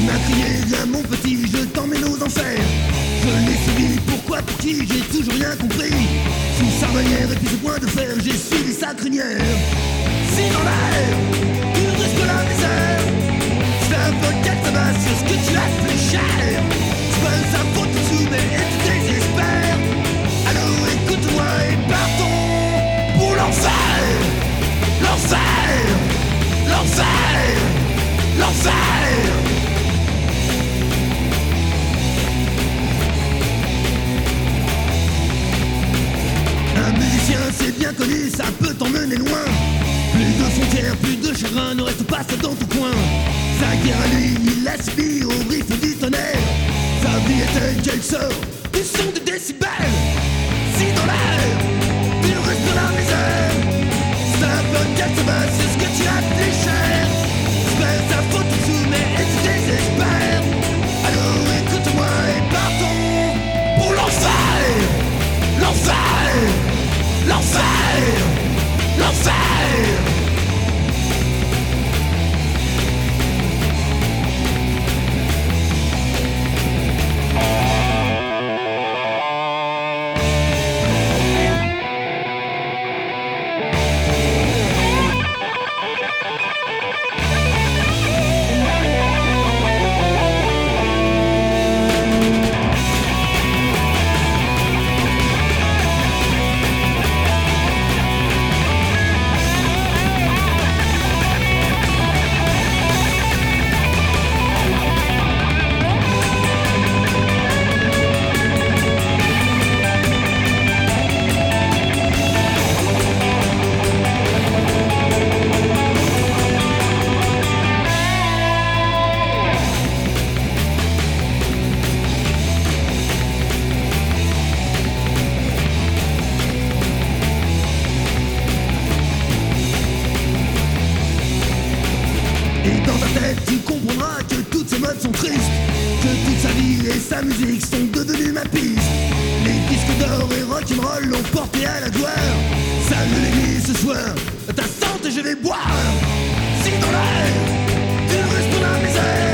m'a crié, viens mon petit, je t'emmène aux enfers. Je l'ai suivi, pourquoi, pour qui, j'ai toujours rien compris. Sous sa bannière et puis ce point de fer, j'ai suivi sa crinière. Si dans l'air, tu risques la misère, c'est un podcast de base sur ce que tu as plus cher. Tu vois sa faute dessous, mais et tu désespères. Alors écoute-moi et partons pour l'enfer. L'enfer, l'enfer, l'enfer. Un musicien c'est bien connu, ça peut t'emmener loin. Plus de frontières, plus de chagrin, ne reste pas seul dans ton coin. Sa guerre à lui, il l'a subi au rythme du tonnerre. Sa vie est telle qu'elle sort du son de décibels. Si dans l'air, tu restes dans la misère, c'est un podcast de base, c'est ce que tu as plus cher. J'espère sa faute dessous, mais et tu désespères. Alors écoute-moi et partons pour l'enfer. L'enfer, l'enfer, l'enfer. Et dans ta tête, tu comprendras que toutes ces modes sont tristes, que toute sa vie et sa musique sont devenues ma piste. Les disques d'or et rock'n'roll l'ont porté à la gloire. Salut l'église ce soir, ta santé je vais boire. Si dans l'air, tu restes dans la misère,